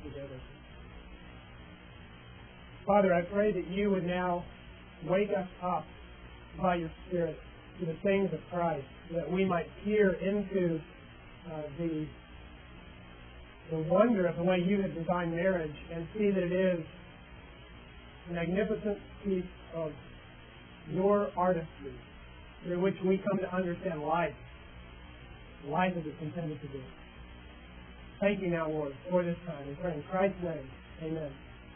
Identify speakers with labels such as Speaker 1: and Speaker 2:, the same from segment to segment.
Speaker 1: together. Father, I pray that you would now wake us up by your Spirit to the things of Christ, that we might peer into the wonder of the way you have designed marriage and see that it is a magnificent piece of your artistry through which we come to understand life as it's intended to be. Thank you now, Lord, for this time. We pray in Christ's name. Amen.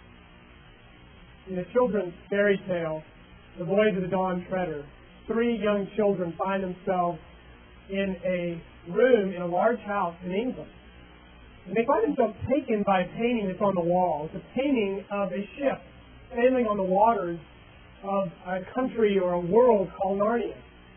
Speaker 1: In the children's fairy tale, The Voyage of the Dawn Treader, 3 young children find themselves in a room in a large house in England. And they find themselves taken by a painting that's on the wall. It's a painting of a ship sailing on the waters of a country or a world called Narnia.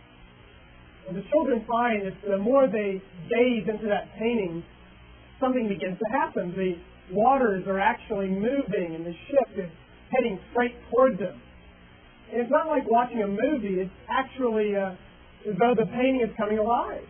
Speaker 1: And the children find that the more they gaze into that painting, something begins to happen. The waters are actually moving and the ship is heading straight towards them. And it's not like watching a movie. It's actually as though the painting is coming alive.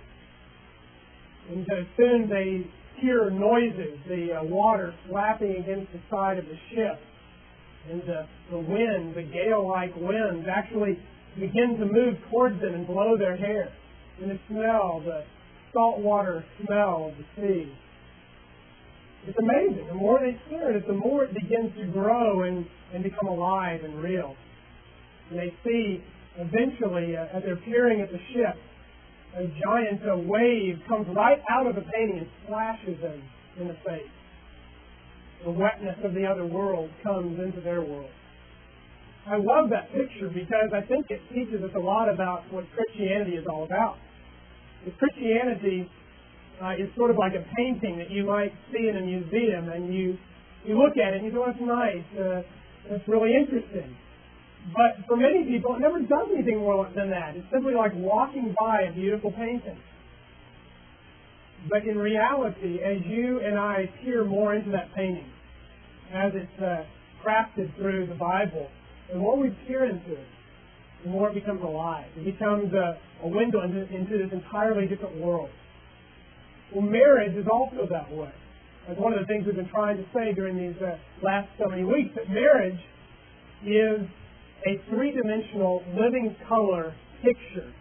Speaker 1: And soon they hear noises, the water slapping against the side of the ship. And the wind, the gale-like winds, actually begin to move towards them and blow their hair. And the smell, the saltwater smell of the sea. It's amazing. The more they stare at it, the more it begins to grow and become alive and real. And they see, eventually, as they're peering at the ship, a giant wave comes right out of the painting and splashes them in the face. The wetness of the other world comes into their world. I love that picture because I think it teaches us a lot about what Christianity is all about. Because Christianity is sort of like a painting that you might see in a museum, and you look at it and you go, "That's nice, that's really interesting." But for many people, it never does anything more than that. It's simply like walking by a beautiful painting. But in reality, as you and I peer more into that painting, as it's crafted through the Bible, the more we peer into it, the more it becomes alive. It becomes a window into this entirely different world. Well, marriage is also that way. That's one of the things we've been trying to say during these last so many weeks, that marriage is a 3-dimensional living color picture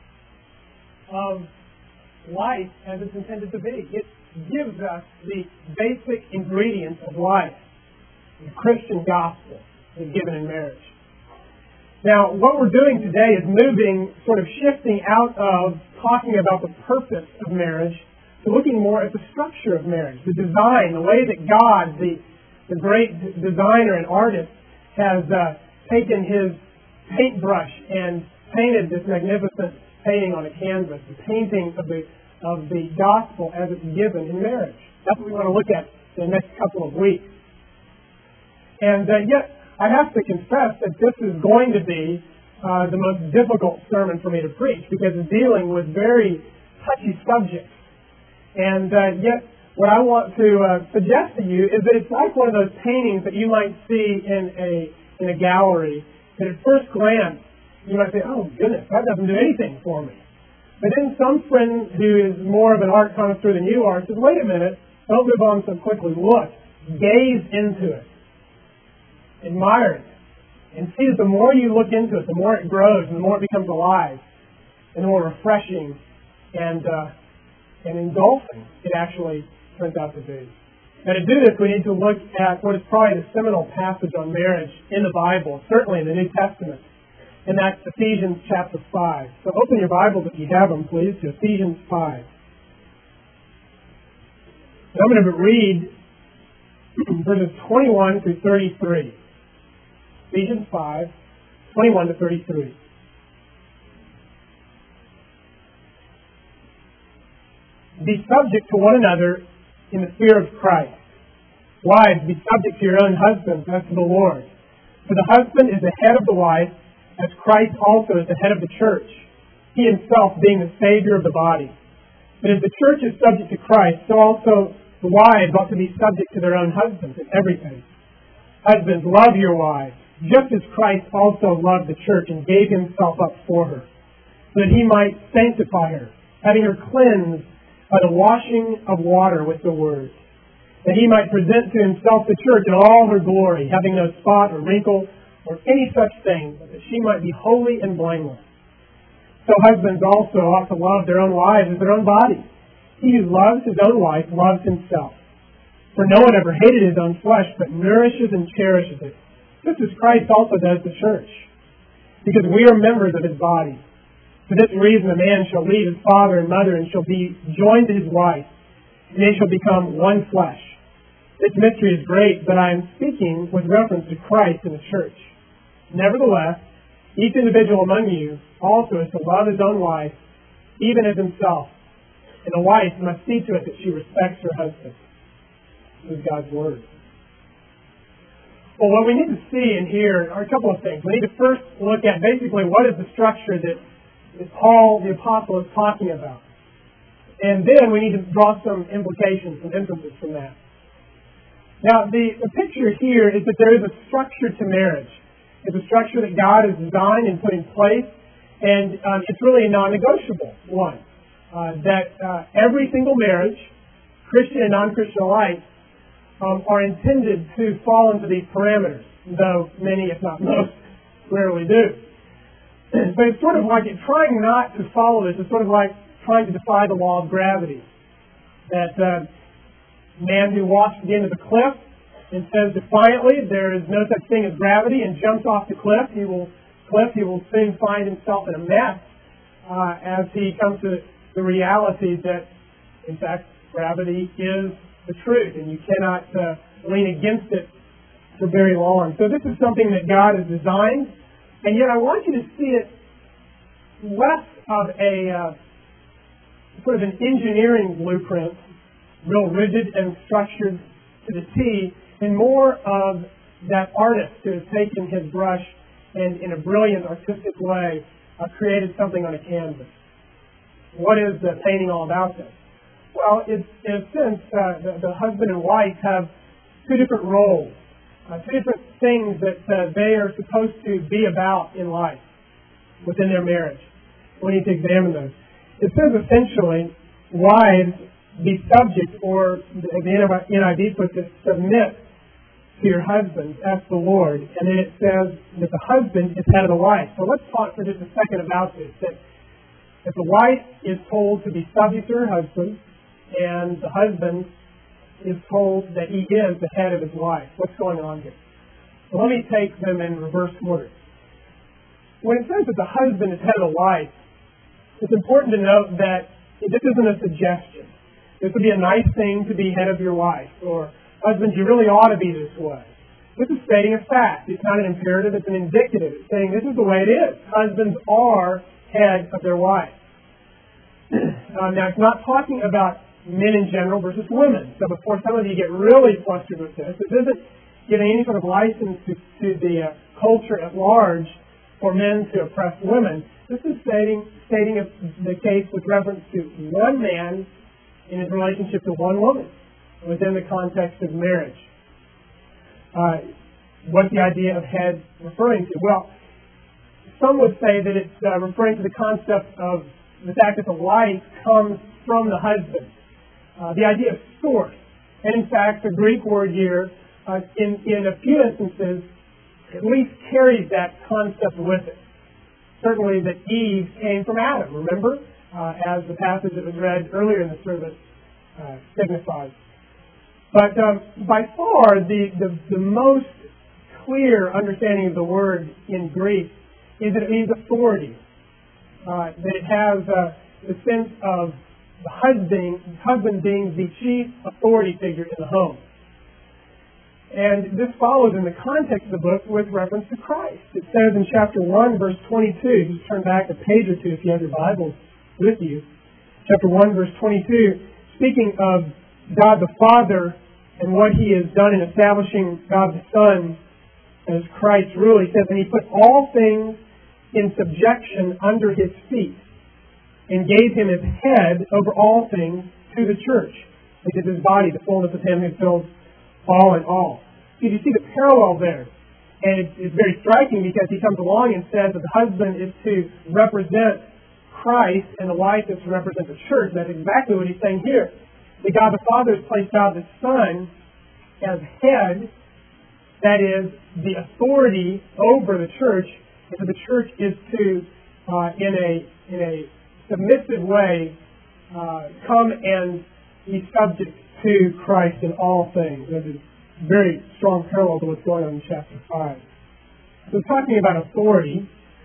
Speaker 1: of life as it's intended to be. It gives us the basic ingredients of life. The Christian gospel is given in marriage. Now, what we're doing today is shifting out of talking about the purpose of marriage to looking more at the structure of marriage, the design, the way that God, the great designer and artist, has taken his paintbrush and painted this magnificent painting on a canvas, the painting of the gospel as it's given in marriage. That's what we want to look at in the next couple of weeks. And yet, I have to confess that this is going to be the most difficult sermon for me to preach, because it's dealing with very touchy subjects. And yet, what I want to suggest to you is that it's like one of those paintings that you might see in a gallery, that at first glance, you might say, "Oh, goodness, that doesn't do anything for me." But then some friend who is more of an art connoisseur than you are says, "Wait a minute, don't move on so quickly. Look, gaze into it. Admire it. And see that the more you look into it, the more it grows and the more it becomes alive, and the more refreshing and engulfing it actually turns out to be." Now, to do this, we need to look at what is probably the seminal passage on marriage in the Bible, certainly in the New Testament, and that's Ephesians chapter 5. So open your Bibles if you have them, please, to Ephesians 5. And I'm going to read verses 21 through 33. Ephesians 5, 21 to 33. Be subject to one another in the fear of Christ. Wives, be subject to your own husbands as to the Lord. For the husband is the head of the wife, as Christ also is the head of the church, he himself being the Savior of the body. But as the church is subject to Christ, so also the wives ought to be subject to their own husbands in everything. Husbands, love your wives, just as Christ also loved the church and gave himself up for her, so that he might sanctify her, having her cleansed by the washing of water with the word, that he might present to himself the church in all her glory, having no spot or wrinkle or any such thing, but that she might be holy and blameless. So husbands also ought to love their own wives as their own bodies. He who loves his own wife loves himself. For no one ever hated his own flesh, but nourishes and cherishes it, just as Christ also does the church, because we are members of his body. For this reason a man shall leave his father and mother and shall be joined to his wife, and they shall become one flesh. This mystery is great, but I am speaking with reference to Christ and the church. Nevertheless, each individual among you also is to love his own wife, even as himself. And a wife must see to it that she respects her husband. This is God's Word. Well, what we need to see and hear are a couple of things. We need to first look at basically what is the structure that Paul the Apostle is talking about. And then we need to draw some implications, some inferences from that. Now, the picture here is that there is a structure to marriage. It's a structure that God has designed and put in place, and it's really a non-negotiable one. Every single marriage, Christian and non-Christian alike, are intended to fall into these parameters, though many, if not most, rarely do. But it's sort of like trying not to follow this is sort of like trying to defy the law of gravity. That man who walks to the end of the cliff and says defiantly there is no such thing as gravity and jumps off the cliff, he will soon find himself in a mess as he comes to the reality that, in fact, gravity is the truth, and you cannot lean against it for very long. So this is something that God has designed, and yet I want you to see it less of a sort of an engineering blueprint, real rigid and structured to the T, and more of that artist who has taken his brush and in a brilliant artistic way created something on a canvas. What is the painting all about then? Well, in a sense, the husband and wife have two different roles, two different things that they are supposed to be about in life within their marriage. We need to examine those. It says essentially, wives, be subject, or the NIV puts it, submit to your husbands as the Lord. And then it says that the husband is head of the wife. So let's talk for just a second about this. That the wife is told to be subject to her husband, and the husband is told that he is the head of his wife. What's going on here? So let me take them in reverse order. When it says that the husband is head of the wife, it's important to note that this isn't a suggestion. This would be a nice thing to be head of your wife, or husbands, you really ought to be this way. This is stating a fact. It's not an imperative, it's an indicative. It's saying this is the way it is. Husbands are head of their wife. Now, it's not talking about men in general versus women. So before some of you get really flustered with this isn't giving any sort of license to the culture at large for men to oppress women. This is stating the case with reference to one man in his relationship to one woman within the context of marriage. What's the idea of head referring to? Well, some would say that it's referring to the concept of the fact that the wife comes from the husband. The idea of source. And in fact, the Greek word here, in a few instances, at least carries that concept with it. Certainly that Eve came from Adam, remember? As the passage that was read earlier in the service signifies. But by far, the most clear understanding of the word in Greek is that it means authority. That it has the sense of the husband being the chief authority figure in the home. And this follows in the context of the book with reference to Christ. It says in chapter 1, verse 22, just turn back a page or two if you have your Bibles with you. Chapter 1, verse 22, speaking of God the Father and what He has done in establishing God the Son as Christ rule, He says, and He put all things in subjection under His feet and gave Him as head over all things to the church, which is His body, the fullness of Him who fills all in all. So you see the parallel there. And it's very striking because he comes along and says that the husband is to represent Christ and the wife is to represent the church. That's exactly what he's saying here. That God the Father has placed God the Son as head, that is, the authority over the church, and so the church is to, in a submissive way, come and be subject to Christ in all things. There's a very strong parallel to what's going on in chapter 5. So talking about authority,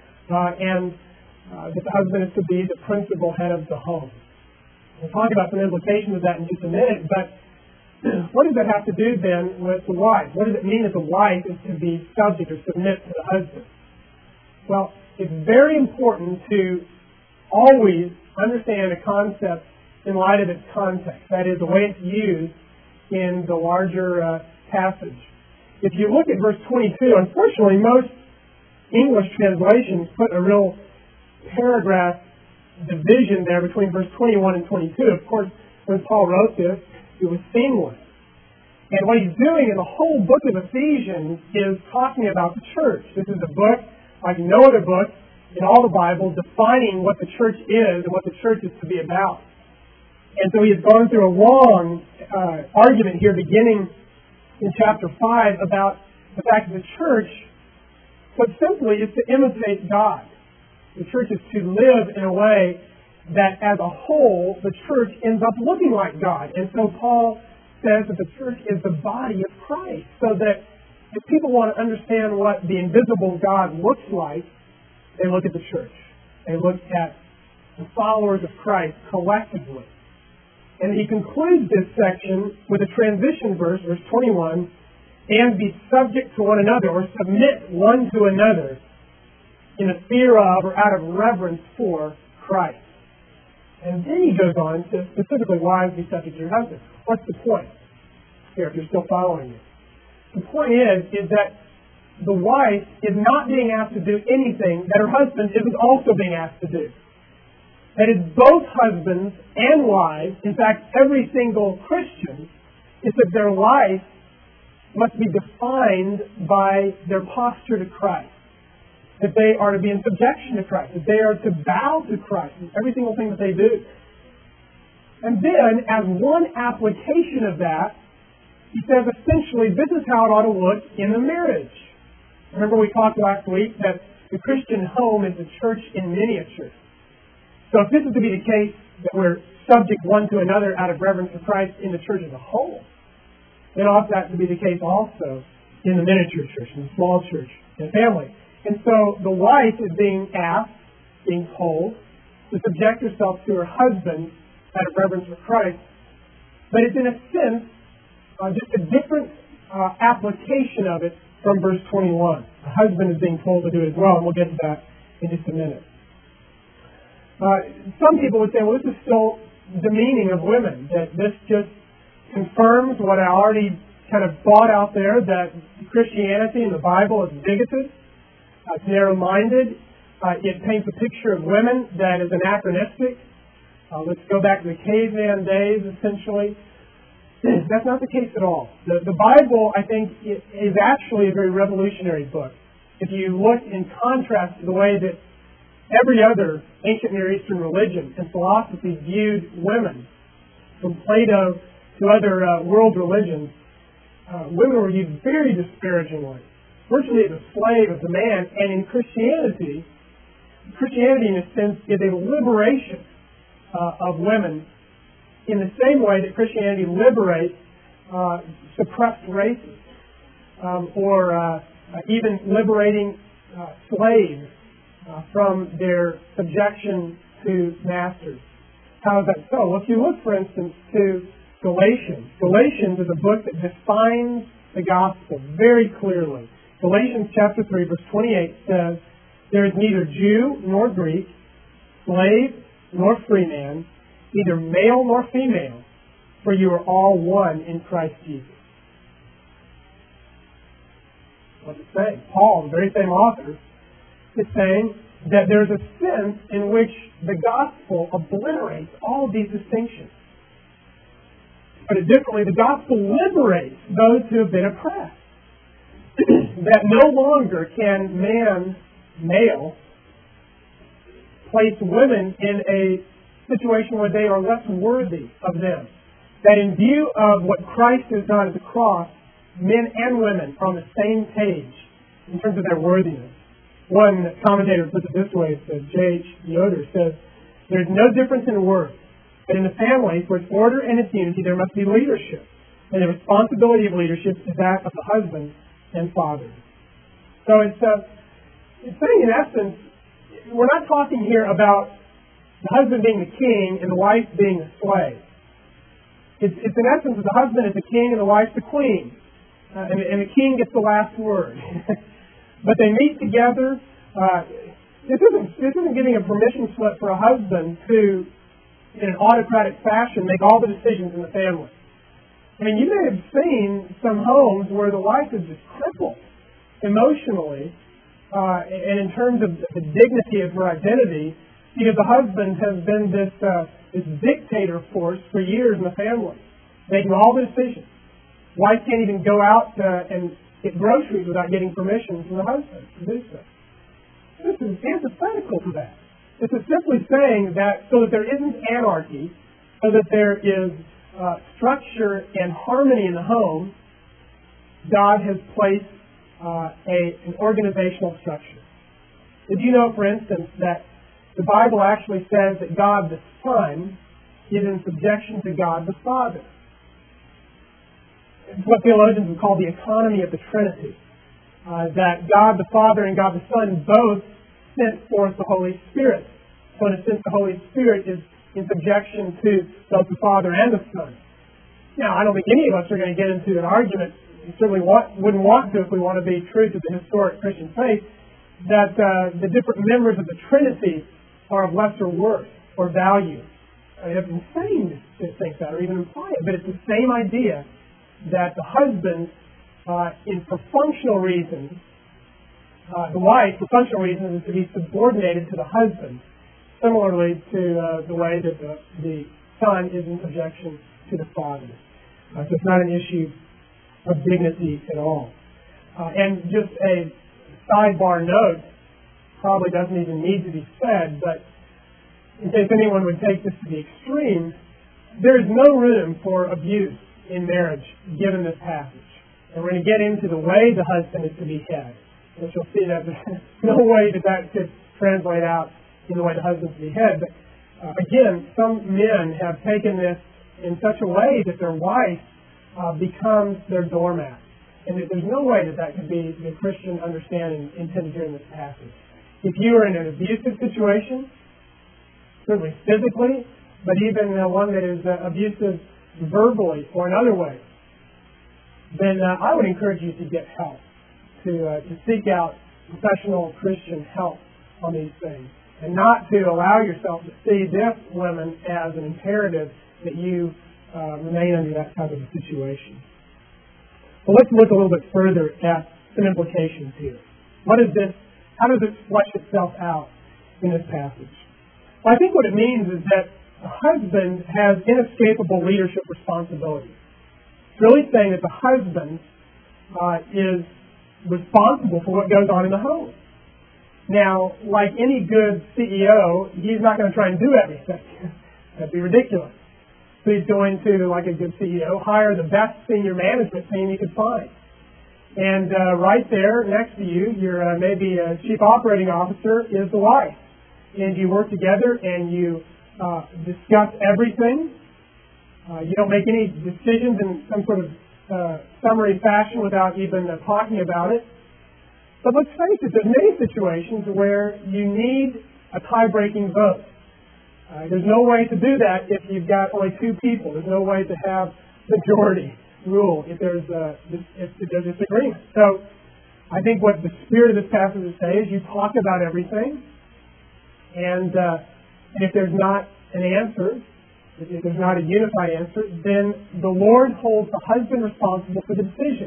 Speaker 1: and that the husband is to be the principal head of the home. We'll talk about some implications of that in just a minute, but what does that have to do then with the wife? What does it mean that the wife is to be subject or submit to the husband? Well, it's very important to always understand a concept in light of its context. That is, the way it's used in the larger passage. If you look at verse 22, unfortunately, most English translations put a real paragraph division there between verse 21 and 22. Of course, when Paul wrote this, it was seamless. And what he's doing in the whole book of Ephesians is talking about the church. This is a book, like no other book in all the Bible, defining what the church is and what the church is to be about. And so he has gone through a long argument here, beginning in chapter 5, about the fact that the church, put simply, is to imitate God. The church is to live in a way that as a whole, the church ends up looking like God. And so Paul says that the church is the body of Christ. So that if people want to understand what the invisible God looks like, they look at the church. They look at the followers of Christ collectively. And he concludes this section with a transition verse, verse 21, and be subject to one another, or submit one to another, in the fear of or out of reverence for Christ. And then he goes on to specifically, wives, be subject to your husband. What's the point? Here, if you're still following me. The point is that the wife is not being asked to do anything that her husband isn't also being asked to do. That is, both husbands and wives, in fact, every single Christian, is that their life must be defined by their posture to Christ. That they are to be in subjection to Christ. That they are to bow to Christ in every single thing that they do. And then, as one application of that, he says essentially this is how it ought to look in the marriage. Remember we talked last week that the Christian home is the church in miniature. So if this is to be the case that we're subject one to another out of reverence for Christ in the church as a whole, then ought that to be the case also in the miniature church, in the small church, in the family. And so the wife is being asked, being told, to subject herself to her husband out of reverence for Christ. But it's in a sense just a different application of it from verse 21. The husband is being told to do it as well, and we'll get to that in just a minute. Some people would say, well, this is still demeaning of women, that this just confirms what I already kind of thought out there, that Christianity and the Bible is bigoted, it's narrow-minded, it paints a picture of women that is anachronistic. Let's go back to the caveman days, essentially. That's not the case at all. The Bible, I think, is actually a very revolutionary book. If you look in contrast to the way that every other ancient Near Eastern religion and philosophy viewed women, from Plato to other world religions, women were viewed very disparagingly, virtually as a slave of the man. And in Christianity in a sense is a liberation of women in the same way that Christianity liberates suppressed races, or even liberating slaves from their subjection to masters. How is that so? Well, if you look, for instance, to Galatians. Galatians is a book that defines the gospel very clearly. Galatians chapter 3, verse 28 says, there is neither Jew nor Greek, slave nor free man, neither male nor female, for you are all one in Christ Jesus. What's it saying? Paul, the very same author, is saying that there's a sense in which the gospel obliterates all of these distinctions. But differently, the gospel liberates those who have been oppressed. That no longer can male, place women in a situation where they are less worthy of them. That in view of what Christ has done at the cross, men and women are on the same page in terms of their worthiness. One commentator puts it this way, J.H. Yoder says, there's no difference in worth, but in a family, for its order and its unity, there must be leadership. And the responsibility of leadership is that of the husband and father. So it's saying, in essence, we're not talking here about the husband being the king and the wife being the slave. It's in essence that the husband is the king and the wife the queen. And the king gets the last word. But they meet together. This isn't giving a permission slip for a husband to, in an autocratic fashion, make all the decisions in the family. I mean, you may have seen some homes where the wife is just crippled emotionally, and in terms of the dignity of her identity, because the husband has been this dictator force for years in the family, making all the decisions. Wife can't even go out and get groceries without getting permission from the husband to do so. This is antithetical to that. This is simply saying that so that there isn't anarchy, so that there is structure and harmony in the home, God has placed an organizational structure. Did you know, for instance, that the Bible actually says that God the Son is in subjection to God the Father? It's what theologians would call the economy of the Trinity. That God the Father and God the Son both sent forth the Holy Spirit. So in a sense, the Holy Spirit is in subjection to both the Father and the Son. Now, I don't think any of us are going to get into an argument, we certainly wouldn't want to if we want to be true to the historic Christian faith, that the different members of the Trinity are of lesser worth or value. I mean, it's insane to think that or even imply it, but it's the same idea that the husband, for functional reasons, the wife, for functional reasons, is to be subordinated to the husband, similarly to the way that the son is in subjection to the father. So it's not an issue of dignity at all. And just a sidebar note, probably doesn't even need to be said, but in case anyone would take this to the extreme, there is no room for abuse in marriage given this passage. And we're going to get into the way the husband is to be head, which you'll see that there's no way that could translate out in the way the husband is to be head. But again, some men have taken this in such a way that their wife becomes their doormat. And there's no way that could be the Christian understanding intended here in this passage. If you are in an abusive situation, certainly physically, but even one that is abusive verbally or in other ways, then I would encourage you to get help, to seek out professional Christian help on these things, and not to allow yourself to see this woman as an imperative that you remain under that type of a situation. Well, let's look a little bit further at some implications here. What is this? How does it flesh itself out in this passage? Well, I think what it means is that the husband has inescapable leadership responsibility. It's really saying that the husband is responsible for what goes on in the home. Now, like any good CEO, he's not going to try and do everything. That'd be ridiculous. So he's going to, like a good CEO, hire the best senior management team he could find. And right there next to you, your maybe chief operating officer is the wife. And you work together and you discuss everything. You don't make any decisions in some sort of summary fashion without even talking about it. But let's face it, there's many situations where you need a tie-breaking vote. There's no way to do that if you've got only two people. There's no way to have majority rule if there's disagreement. So I think what the spirit of this passage is saying is you talk about everything, and if there's not an answer, if there's not a unified answer, then the Lord holds the husband responsible for the decision.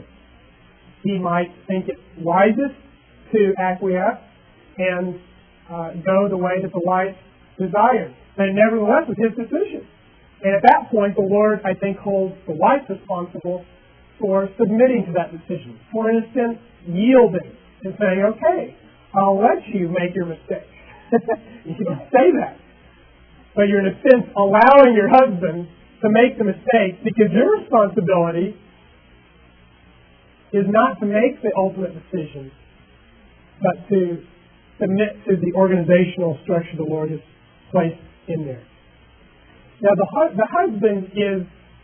Speaker 1: He might think it wisest to acquiesce and go the way that the wife desires. But nevertheless, it's his decision. And at that point, the Lord, I think, holds the wife responsible for submitting to that decision. For instance, yielding and saying, okay, I'll let you make your mistake. You don't say that. But you're, in a sense, allowing your husband to make the mistake because your responsibility is not to make the ultimate decision, but to submit to the organizational structure the Lord has placed in there. Now, the husband is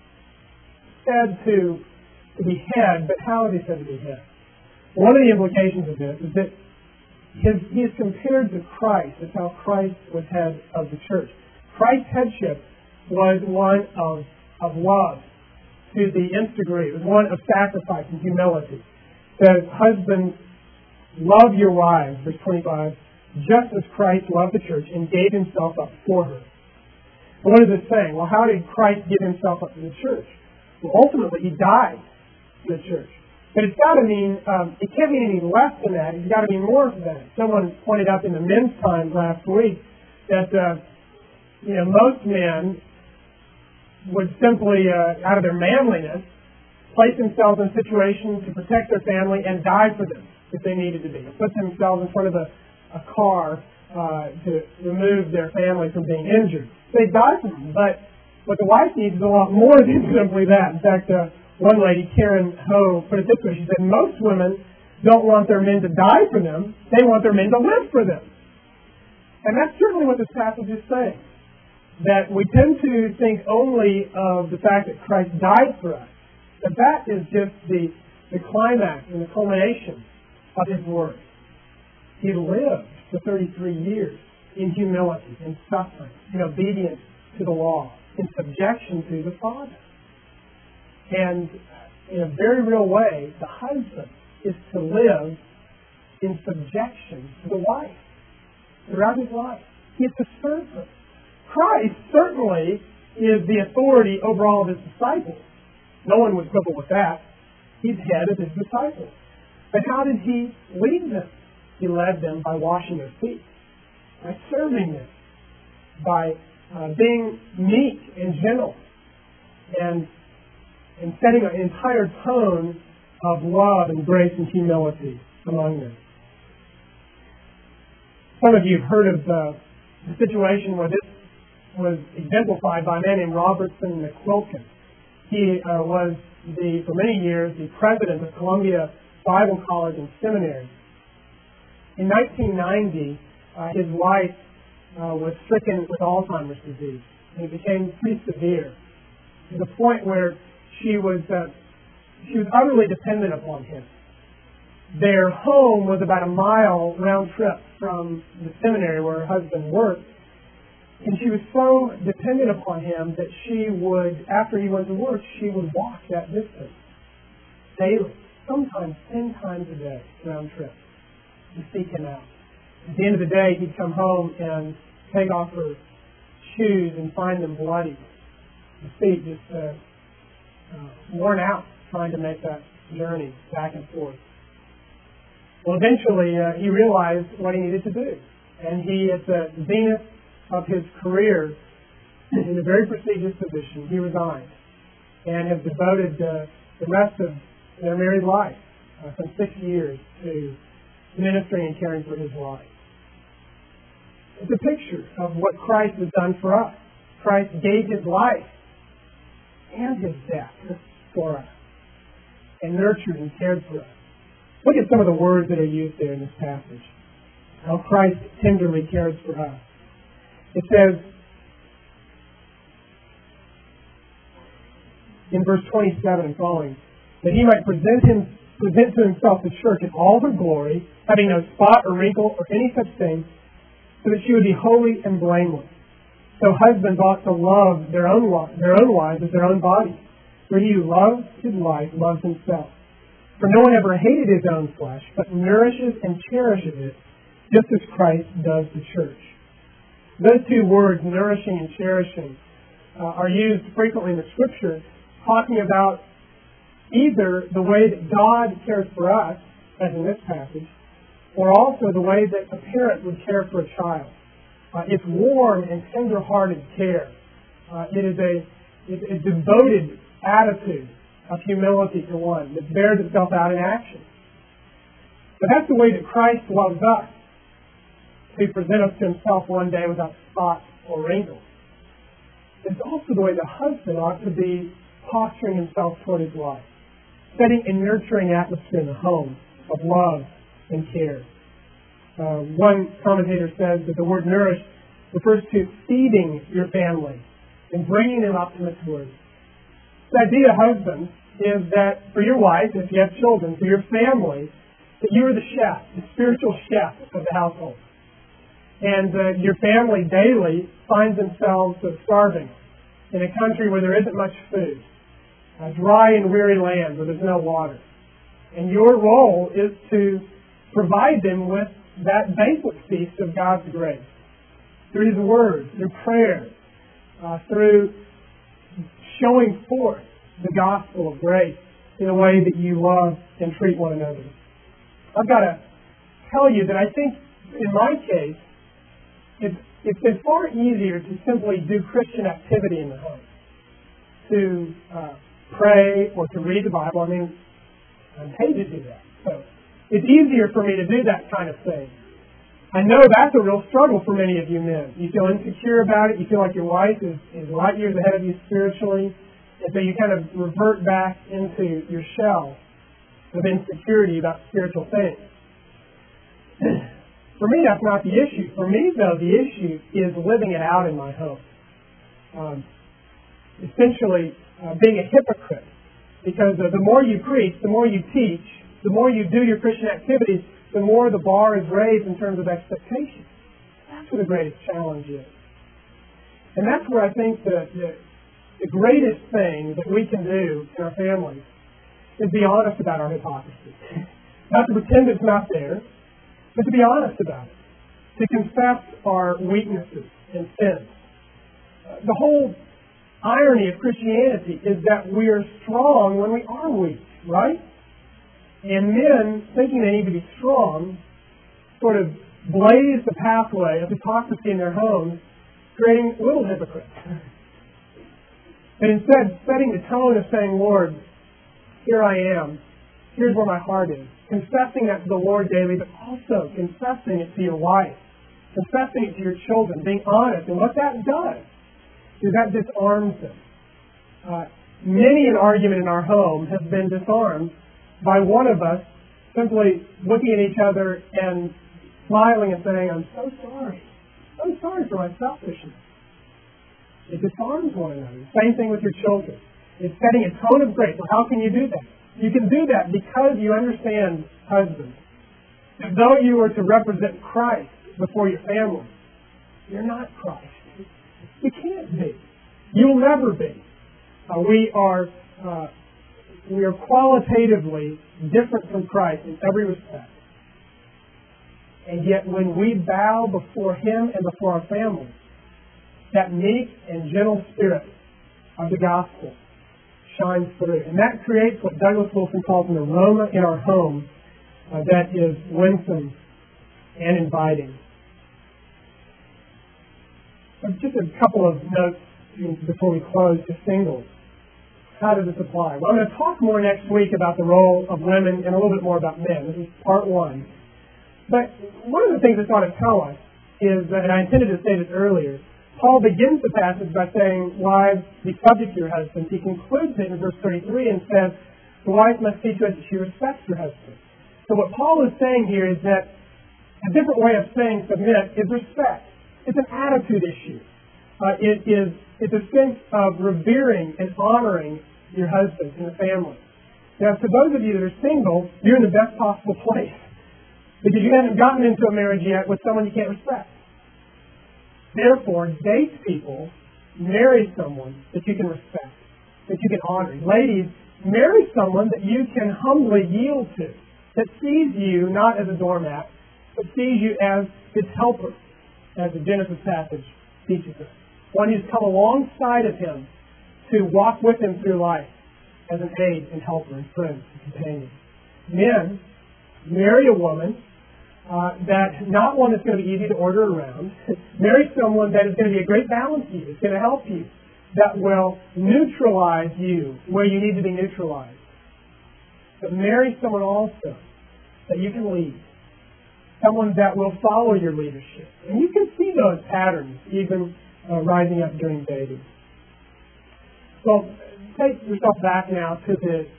Speaker 1: said to be head, but how is he said to be head? One of the implications of this is that he is compared to Christ. That's how Christ was head of the church. Christ's headship was one of love to the nth degree. It was one of sacrifice and humility. It says, husbands, love your wives, verse 25, just as Christ loved the church and gave himself up for her. And what is it saying? Well, how did Christ give himself up to the church? Well, ultimately, he died for the church. But it's got to mean, it can't mean any less than that. It's got to mean more than that. Someone pointed out in the men's time last week that, most men would simply, out of their manliness, place themselves in situations to protect their family and die for them if they needed to be. Put themselves in front of a car to remove their family from being injured. They die for them. But what the wife needs is a lot more than simply that. In fact, one lady, Karen Ho, put it this way. She said, most women don't want their men to die for them. They want their men to live for them. And that's certainly what this passage is saying. That we tend to think only of the fact that Christ died for us. But that is just the climax and the culmination of his work. He lived for 33 years in humility, in suffering, in obedience to the law, in subjection to the Father. And in a very real way, the husband is to live in subjection to the wife throughout his life. He is to serve her. Christ certainly is the authority over all of his disciples. No one would quibble with that. He's head of his disciples. But how did he lead them? He led them by washing their feet, by serving them, by being meek and gentle, and setting an entire tone of love and grace and humility among them. Some of you have heard of the situation where this was exemplified by a man named Robertson McQuilkin. He was, for many years, the president of Columbia Bible College and Seminary. In 1990, his wife was stricken with Alzheimer's disease. And it became pretty severe to the point where she was utterly dependent upon him. Their home was about a mile round trip from the seminary where her husband worked. And she was so dependent upon him that she would, after he went to work, she would walk that distance daily, sometimes 10 times a day round trip to seek him out. At the end of the day, he'd come home and take off her shoes and find them bloody. The feet just worn out trying to make that journey back and forth. Well, eventually he realized what he needed to do. And he, at the zenith of his career, in a very prestigious position, he resigned and has devoted the rest of their married life, some 6 years, to ministering and caring for his wife. It's a picture of what Christ has done for us. Christ gave his life and his death for us and nurtured and cared for us. Look at some of the words that are used there in this passage. How Christ tenderly cares for us. It says in verse 27 and following, that he might present to himself the church in all her glory, having no spot or wrinkle or any such thing, so that she would be holy and blameless. So husbands ought to love their own wives as their own bodies. For he who loves his wife loves himself. For no one ever hated his own flesh, but nourishes and cherishes it, just as Christ does the church. Those two words, nourishing and cherishing, are used frequently in the Scripture, talking about either the way that God cares for us, as in this passage, or also the way that a parent would care for a child. It's warm and tender-hearted care. It is a devoted attitude of humility to one that bears itself out in action. But that's the way that Christ loves us, to present us to himself one day without spot or wrinkle. It's also the way the husband ought to be posturing himself toward his wife. setting a nurturing atmosphere in the home of love and care. One commentator says that the word nourish refers to feeding your family and bringing them up to maturity. The idea, husbands, is that for your wife, if you have children, for your family, that you are the chef, the spiritual chef of the household. And your family daily finds themselves starving in a country where there isn't much food, a dry and weary land where there's no water. And your role is to provide them with that banquet feast of God's grace through His Word, through prayer, through showing forth the gospel of grace in a way that you love and treat one another. I've got to tell you that I think, in my case, it's been far easier to simply do Christian activity in the home, to pray or to read the Bible. I mean, I'm paid to do that. So it's easier for me to do that kind of thing. I know that's a real struggle for many of you men. You feel insecure about it. You feel like your wife is light years ahead of you spiritually. And so you kind of revert back into your shell of insecurity about spiritual things. For me, that's not the issue. For me, though, the issue is living it out in my home. Essentially, being a hypocrite. Because the more you preach, the more you teach, the more you do your Christian activities, the more the bar is raised in terms of expectations. That's where the greatest challenge is. And that's where I think the greatest thing that we can do in our families is be honest about our hypocrisy. Not to pretend it's not there, but to be honest about it. To confess our weaknesses and sins. The whole irony of Christianity is that we are strong when we are weak, right? And men, thinking they need to be strong, sort of blaze the pathway of hypocrisy in their homes, creating little hypocrites. But instead, setting the tone of saying, Lord, here I am. Here's where my heart is. Confessing that to the Lord daily, but also confessing it to your wife. Confessing it to your children. Being honest. And what that does is that disarms them. Many an argument in our home has been disarmed by one of us simply looking at each other and smiling and saying, I'm so sorry. I'm sorry for my selfishness. It disarms one another. Same thing with your children. It's setting a tone of grace. Well, how can you do that? You can do that because you understand, husbands, that though you are to represent Christ before your family, you're not Christ. You can't be. You'll never be. We are qualitatively different from Christ in every respect. And yet when we bow before Him and before our family, that meek and gentle spirit of the gospel shines through. And that creates what Douglas Wilson calls an aroma in our home that is winsome and inviting. Just a couple of notes before we close to singles. How does this apply? Well, I'm going to talk more next week about the role of women and a little bit more about men. This is part one. But one of the things it's ought to tell us is, and I intended to say this earlier, Paul begins the passage by saying, wives, be subject to your husbands. He concludes it in verse 33 and says, the wife must see to it that she respects her husband. So what Paul is saying here is that a different way of saying submit is respect. It's an attitude issue. It's a sense of revering and honoring your husband and the family. Now, to those of you that are single, you're in the best possible place because you haven't gotten into a marriage yet with someone you can't respect. Therefore, date people, marry someone that you can respect, that you can honor. Ladies, marry someone that you can humbly yield to, that sees you not as a doormat, but sees you as his helper, as the Genesis passage teaches us. One who's come alongside of him to walk with him through life as an aid and helper and friend and companion. Men, marry a woman that not one that's going to be easy to order around. Marry someone that is going to be a great balance to you. It's going to help you. That will neutralize you where you need to be neutralized. But marry someone also that you can lead. Someone that will follow your leadership. And you can see those patterns even rising up during dating. So take yourself back now to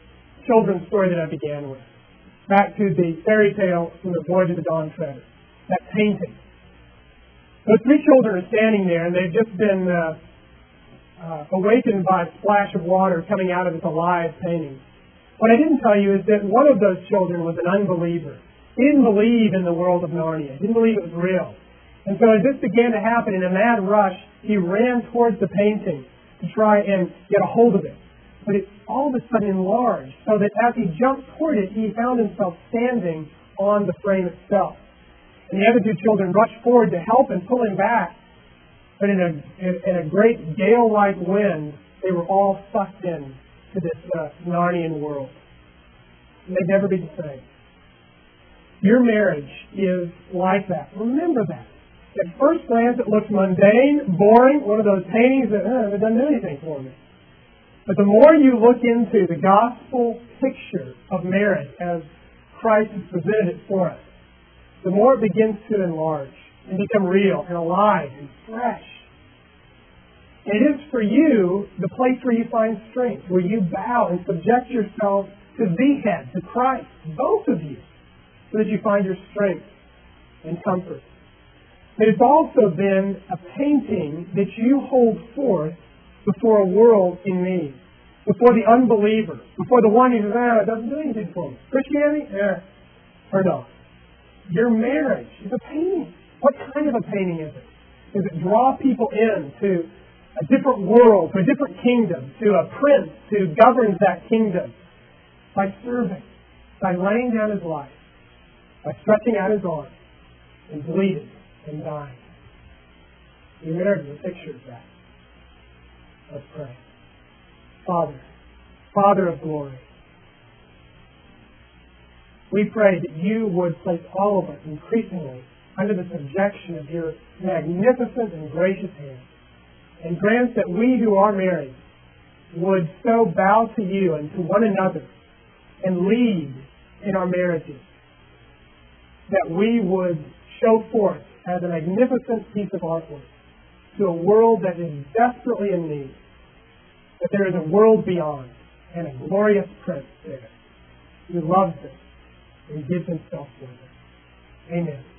Speaker 1: children's story that I began with. Back to the fairy tale from the Voyage of the Dawn Treader. That painting. Those three children are standing there, and they've just been awakened by a splash of water coming out of this alive painting. What I didn't tell you is that one of those children was an unbeliever. He didn't believe in the world of Narnia. He didn't believe it was real. And so as this began to happen, in a mad rush, he ran towards the painting to try and get a hold of it. But it all of a sudden enlarged, so that as he jumped toward it, he found himself standing on the frame itself. And the other two children rushed forward to help and pull him back. But in a great gale-like wind, they were all sucked in to this Narnian world. And they'd never be the same. Your marriage is like that. Remember that. At first glance, it looks mundane, boring, one of those paintings that it doesn't do anything for me. But the more you look into the gospel picture of marriage as Christ has presented it for us, the more it begins to enlarge and become real and alive and fresh. And it is for you the place where you find strength, where you bow and subject yourself to the head, to Christ, both of you, so that you find your strength and comfort. But it's also been a painting that you hold forth before a world in need, before the unbeliever, before the one who says, it doesn't do anything for me. Christianity? Turn off. Your marriage is a painting. What kind of a painting is it? Does it draw people into a different world, to a different kingdom, to a prince who governs that kingdom by serving, by laying down his life, by stretching out his arms and bleeding and dying? Your marriage is a picture of that. Let's pray. Father of glory, we pray that you would place all of us increasingly under the subjection of your magnificent and gracious hand, and grant that we who are married would so bow to you and to one another and lead in our marriages, that we would show forth as a magnificent piece of artwork to a world that is desperately in need, that there is a world beyond and a glorious Prince there who loves us and gives himself for us. Amen.